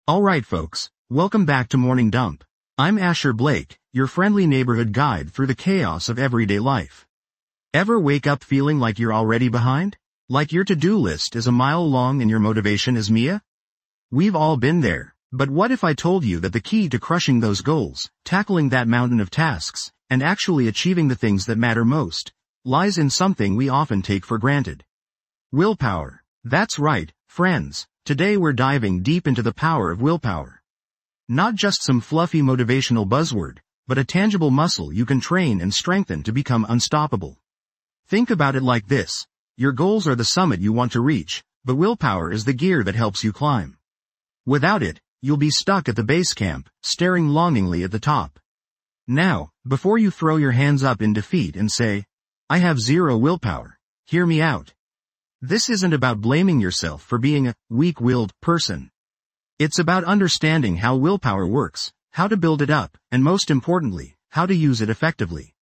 Alright folks, welcome back to Morning Dump. I'm Asher Blake, your friendly neighborhood guide through the chaos of everyday life. Ever wake up feeling like you're already behind? Like your to-do list is a mile long and your motivation is Mia? We've all been there, but what if I told you that the key to crushing those goals, tackling that mountain of tasks, and actually achieving the things that matter most, lies in something we often take for granted? Willpower. That's right, friends. Today we're diving deep into the power of willpower. Not just some fluffy motivational buzzword, but a tangible muscle you can train and strengthen to become unstoppable. Think about it like this. Your goals are the summit you want to reach, but willpower is the gear that helps you climb. Without it, you'll be stuck at the base camp, staring longingly at the top. Now, before you throw your hands up in defeat and say, "I have zero willpower," hear me out. This isn't about blaming yourself for being a weak-willed person. It's about understanding how willpower works, how to build it up, and most importantly, how to use it effectively.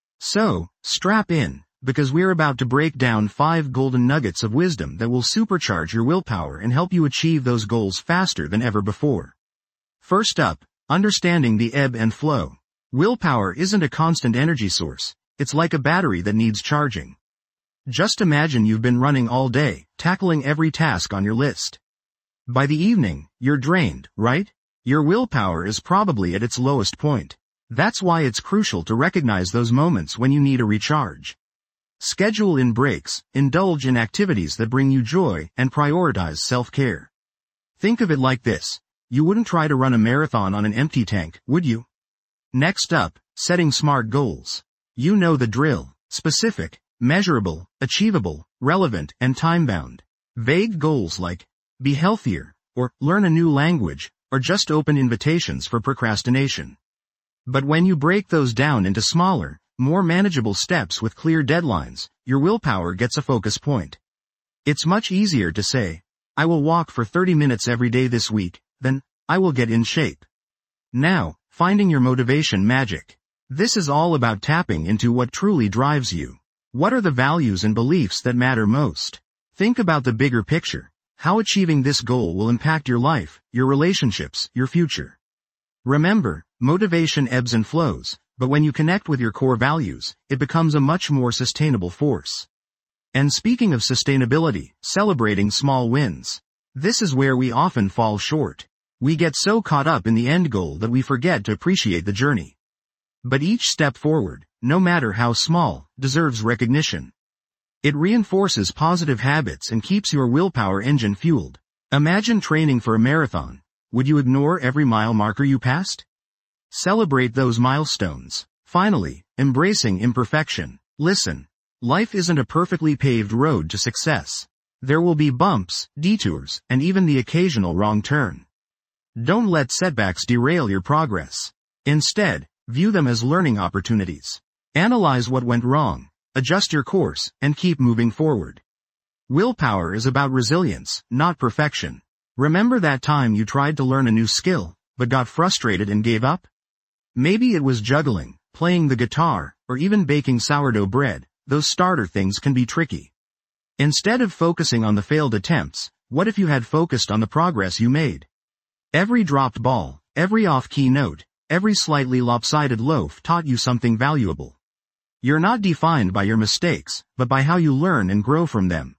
So, strap in, because we're about to break down 5 golden nuggets of wisdom that will supercharge your willpower and help you achieve those goals faster than ever before. First up, understanding the ebb and flow. Willpower isn't a constant energy source. It's like a battery that needs charging. Just imagine you've been running all day, tackling every task on your list. By the evening, you're drained, right? Your willpower is probably at its lowest point. That's why it's crucial to recognize those moments when you need a recharge. Schedule in breaks, indulge in activities that bring you joy, and prioritize self-care. Think of it like this. You wouldn't try to run a marathon on an empty tank, would you? Next up, setting smart goals. You know the drill. Specific, measurable, achievable, relevant, and time-bound. Vague goals like, be healthier, or learn a new language, are just open invitations for procrastination. But when you break those down into smaller, more manageable steps with clear deadlines, your willpower gets a focus point. It's much easier to say, I will walk for 30 minutes every day this week, than, I will get in shape. Now, finding your motivation magic. This is all about tapping into what truly drives you. What are the values and beliefs that matter most? Think about the bigger picture. How achieving this goal will impact your life, your relationships, your future. Remember, motivation ebbs and flows, but when you connect with your core values, it becomes a much more sustainable force. And speaking of sustainability, celebrating small wins. This is where we often fall short. We get so caught up in the end goal that we forget to appreciate the journey. But each step forward, no matter how small, deserves recognition. It reinforces positive habits and keeps your willpower engine fueled. Imagine training for a marathon. Would you ignore every mile marker you passed? Celebrate those milestones. Finally, embracing imperfection. Listen, life isn't a perfectly paved road to success. There will be bumps, detours, and even the occasional wrong turn. Don't let setbacks derail your progress. Instead, view them as learning opportunities. Analyze what went wrong, adjust your course, and keep moving forward. Willpower is about resilience, not perfection. Remember that time you tried to learn a new skill, but got frustrated and gave up? Maybe it was juggling, playing the guitar, or even baking sourdough bread. Those starter things can be tricky. Instead of focusing on the failed attempts, what if you had focused on the progress you made? Every dropped ball, every off-key note, every slightly lopsided loaf taught you something valuable. You're not defined by your mistakes, but by how you learn and grow from them.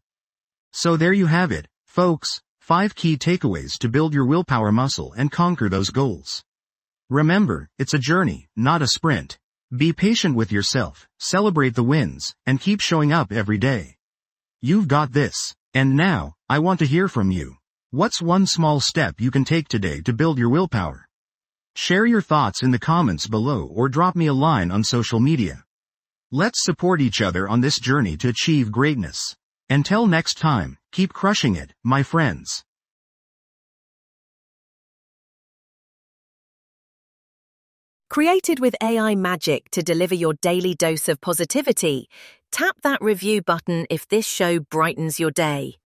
So there you have it, folks, 5 key takeaways to build your willpower muscle and conquer those goals. Remember, it's a journey, not a sprint. Be patient with yourself, celebrate the wins, and keep showing up every day. You've got this. And now, I want to hear from you. What's one small step you can take today to build your willpower? Share your thoughts in the comments below or drop me a line on social media. Let's support each other on this journey to achieve greatness. Until next time, keep crushing it, my friends. Created with AI magic to deliver your daily dose of positivity, tap that review button if this show brightens your day.